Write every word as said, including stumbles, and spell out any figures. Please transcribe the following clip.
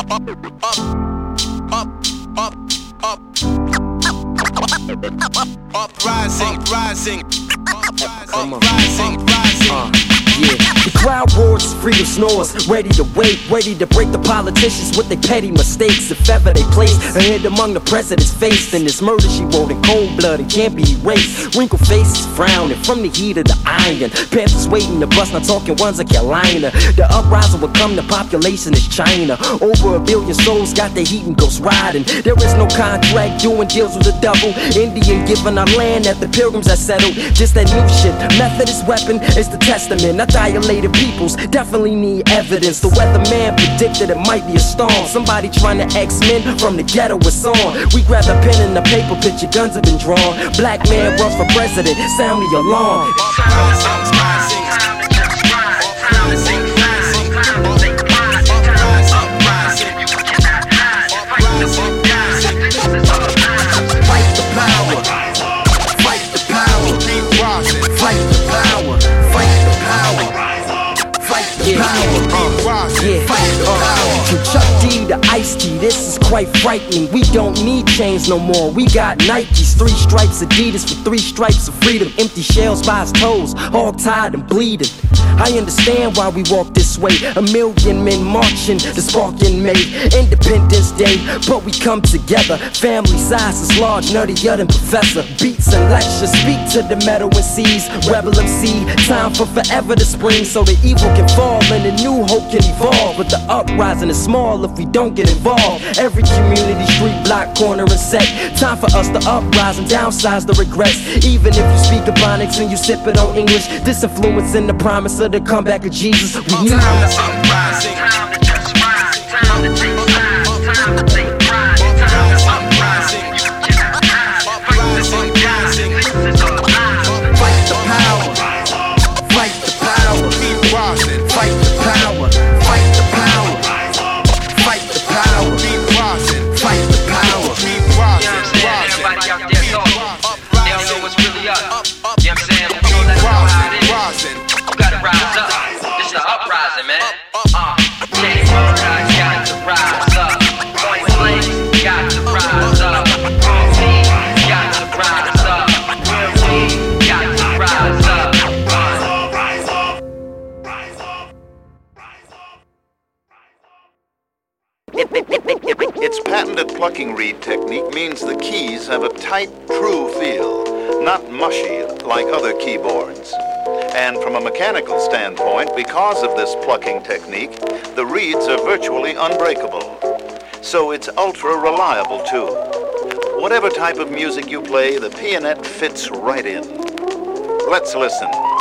Uprising, rising, uprising, rising. Uh, yeah. The crowd roars, freedom snores, ready to wait, ready to break the politicians with their petty mistakes. If ever they place a hit among the president's face, then this murder she wrote in cold blood and can't be erased. Wrinkled faces frowning from the heat of the iron. Panthers waiting to bust, not talking ones of Carolina. The uprising will come, the population is China. Over a billion souls got their heat and ghost riding. There is no contract doing deals with the devil. Indian giving our land that the pilgrims have settled. Just that new shit. Methodist weapon is the testament. Not dilated peoples definitely need evidence. The weatherman predicted it might be a storm. Somebody trying to X-Men from the ghetto is on. We grab a pen and a paper, picture guns have been drawn. Black man runs for president, sound the alarm. From Chuck D to Ice-T, this is quite frightening. We don't need chains no more, we got Nikes. Three stripes Adidas for three stripes of freedom. Empty shells by his toes, hog-tied and bleeding. I understand why we walk this way. A million men marching to sparking May Independence Day, but we come together. Family size is large, nuttier than Professor. Beats and lectures speak to the metal and seas. Rebel M C, time for forever to spring, so the evil can fall and the new hope can evolve. But the uprising is small if we don't get involved. Every community, street, block, corner and set. Time for us to uprise and downsize the regrets. Even if you speak Ebonics and you sip it on English, disinfluencing the promise of the comeback of Jesus. We need Uprising, time to just rise, time to take sides, time to take pride, time to uprising, you cannot hide, uprising, rising, this is our lives. Fight the power, fight the power, Keep rising, fight the power, fight the power, fight the power, keep rising, fight the power. keep rising, Everybody out there talking, they don't know what's really up. You know what I'm saying? We keep don't let them know how it rising, is. rising. You gotta rise up. This is the uprising, man. Uh, Jay Murdoch got to rise up. Point Blank got to rise up. Real P got to rise up. Real P got to rise up. Rise up, rise up, rise up. Its patented plucking reed technique means the keys have a tight, true feel, not mushy like other keyboards. And from a mechanical standpoint, because of this plucking technique, the reeds are virtually unbreakable. So it's ultra reliable too. Whatever type of music you play, the Pianet fits right in. Let's listen.